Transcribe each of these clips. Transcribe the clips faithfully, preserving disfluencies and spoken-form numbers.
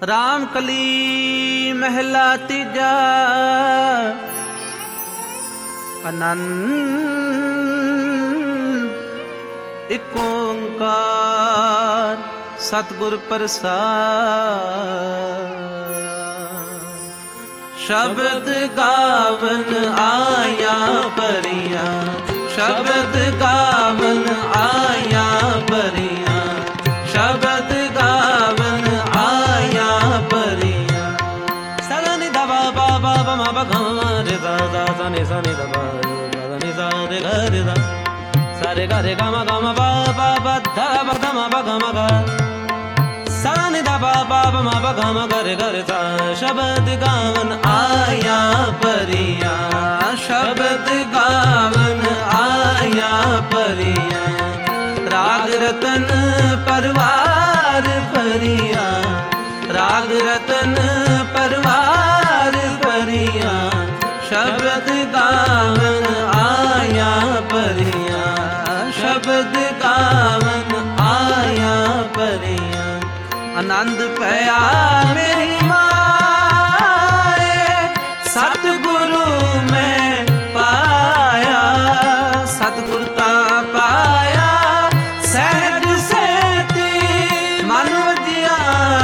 राम कली महला तीजा आनंद एक ओंकार सतगुर प्रसाद। शब्द गावन आया परिया, शब्द गावन आया परिया, शब्द गावन आया परिया। सा नि धा बा बा बा बा मा बा गा रे दा दा सा नि सा नि धा बा गा नि सा रे गा रे दा सा रे गा रे गा मा गा मा बा बा बा धा बा धा मा बा गा मा गा सा नि धा बा बा बा मा बा गा मा गा रे गा रे सा। शब्द गावन आया परिया, शब्द गावन आया परिया। राग रतन परवार परिया, राग रतन परवार परिया। शब्द गावन आया परिया, शब्द गावन आया परिया। आनंद पया मेरी माए, सतगुरु में पाया, सतगुरु ता पाया सहज सेती मन वजिया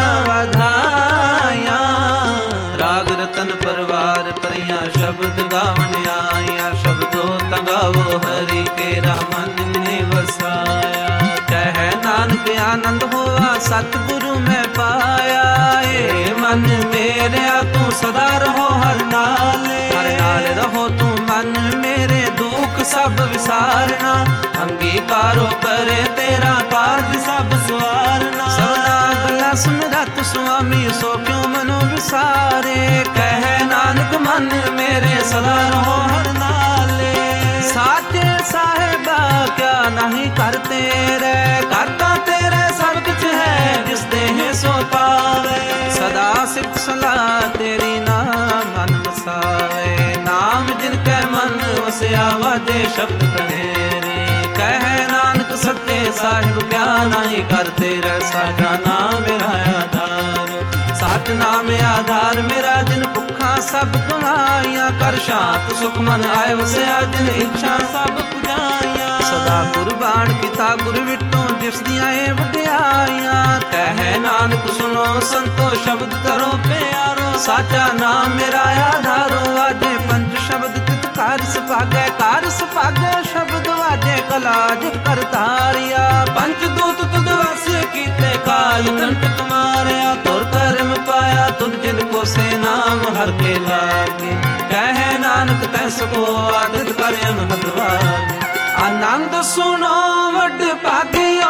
वधाया। राग रतन परवार परिया, शब्द गावन आया। शब्दो तगावो हरि केरा मन में वसाया। कह नानक आनंद हुआ सतगुरु में पाया। ए मन मेरे तू सदा रहो हर नाले, हर नाल रहो तू मन मेरे दुख सब विसारना। अंगीकारो करे तेरा कार्य सब सवारना। सबना गला सुमरत स्वामी सो क्यों मनो विसारे। कह नानक मन मेरे सदा रहो हर नाले। साचे साहेबा क्या नहीं करते रे, करता तेरे सब कुछ है जिस देह सो पावे। सदा सिफ्त सलाह तेरी नाम मन वसावे। नाम जिनके मन वसया वाजे शब्द कहेरे। कह नानक सत्य साहिब क्या नहीं करते रे। साचा नाम मेरा आधार, साच नाम आधार मेरा। जिन भुखा सब कमाइया, कर शांत सुख मन आए वसया। जिन इच्छा सब पुजाइया, सदा कुर्बान पिता गुरु विटो जिस दिया वड्याइया। कह नानक सुनो संतो शब्द करो प्यारो। साचा नाम मेरा आधारो। वाजे पंच शब्द तित कार सभागे, कार सभागे शब्द वाजे कलाज करतारिया। पंच दूत तुद वस कीते काल कंठ तुम्हारे। तुर कर्म पाया तुम जिनको से नाम हर के लागे। कह नानक तैसको आदित कर अनहद वागे। आनंद सुनो वड भागियो,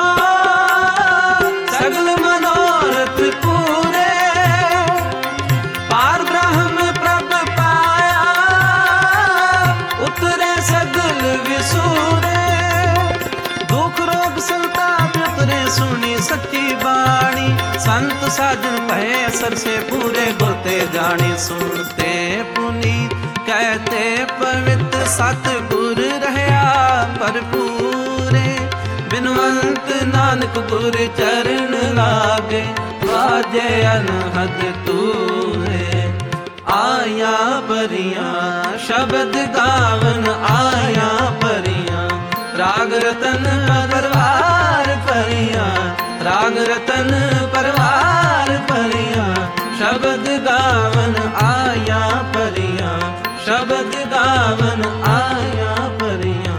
सगल मनोरथ पूरे। पार ब्रह्म प्रभ पाया, उतरे सगल विसूरे। दुख रोग संताप उतरे सुनी सच्ची बाणी। संत साजन भय असर से पूरे गुरते जानी। सुनते पुनीत कहते पवित्र सतगुर रहया भरपूरे। बिनवंत नानक गुर चरण लागे, वाजे अनहद तूरे। आया परिया शब्द गावन आया परिया। राग रतन परवार परिया, राग रतन परवार परिया। शब्द गावन आया परिया, शब्द गावन आया परिया।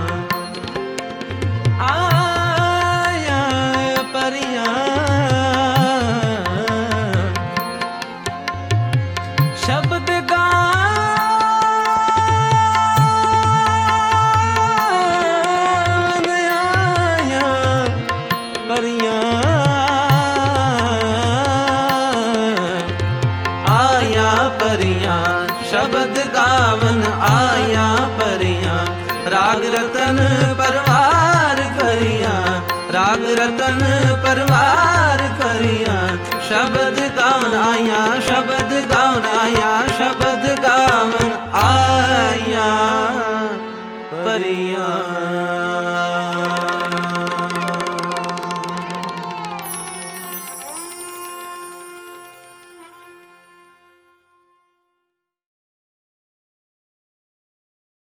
आया परिया शब्द गावन आया परिया। आया परिया शब्द गावन आया परिया। राग रतन परवार परिया, राग रतन परवार परिया। शब्द गावन आया, शब्द गावन आया, शब्द गावन आया परिया।